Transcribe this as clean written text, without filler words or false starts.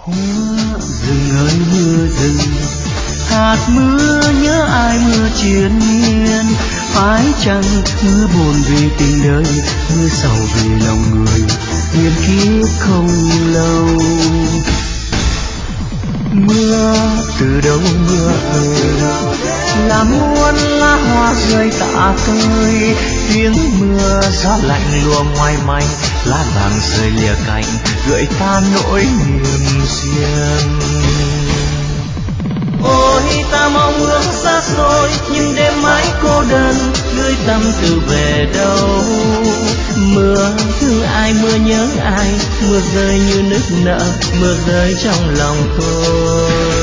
Hoa rừng ơi mưa rừng, hạt mưa nhớ ai mưa triền miên. Phải chăng mưa buồn vì tình đời, mưa sầu vì lòng người, nguyện kiếp không lâu. Mưa từ đâu mưa về, làm muôn lá hoa rơi tả tơi. Tiếng mưa gió lạnh lùa ngoài manh, lá vàng rơi lìa cành, gợi ta nỗi niềm riêng. Ôi ta mong ước xa xôi, nhưng đêm mãi cô đơn, lưới tâm tư về đâu. Mưa thương ai, mưa nhớ ai, mưa rơi như nước nợ, mưa rơi trong lòng tôi.